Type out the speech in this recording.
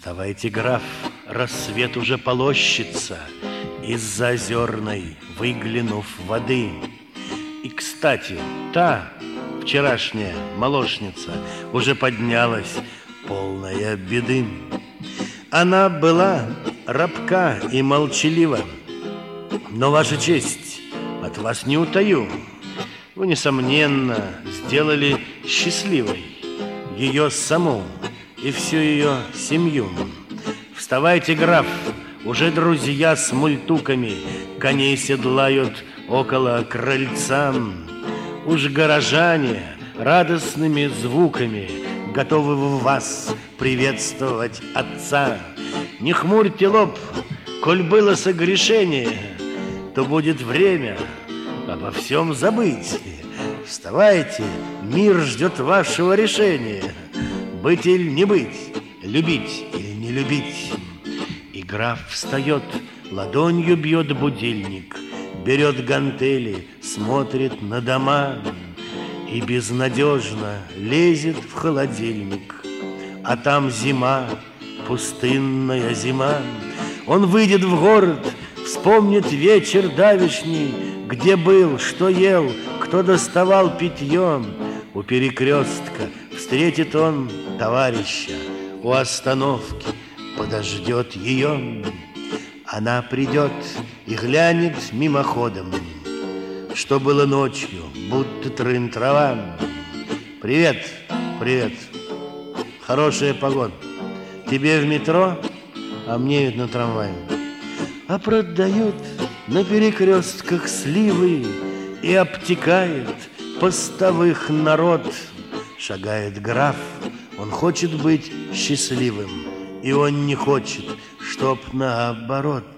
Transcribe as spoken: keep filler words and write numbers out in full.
Вставайте, граф, рассвет уже полощется из-за озерной, выглянув воды. И, кстати, та вчерашняя молочница уже поднялась, полная беды. Она была рабка и молчалива, но, ваша честь, от вас не утаю, вы, несомненно, сделали счастливой ее саму и всю ее семью. Вставайте, граф, уже друзья с мультуками коней седлают около крыльца. Уж горожане радостными звуками готовы в вас приветствовать отца. Не хмурьте лоб, коль было согрешение, то будет время обо всем забыть. Вставайте, мир ждет вашего решения. Быть или не быть, любить или не любить. И граф встает, ладонью бьет будильник, берет гантели, смотрит на дома и безнадежно лезет в холодильник. А там зима, пустынная зима. Он выйдет в город, вспомнит вечер давешний, где был, что ел, кто доставал питьем. У перекрестка встретит он товарища, у остановки подождет ее. Она придет и глянет мимоходом, что было ночью, будто трын-трава. Привет, привет, хорошая погода. Тебе в метро, а мне ведь на трамвае. А продают на перекрестках сливы и обтекает постовых народ. Шагает граф, он хочет быть счастливым, и он не хочет, чтоб наоборот.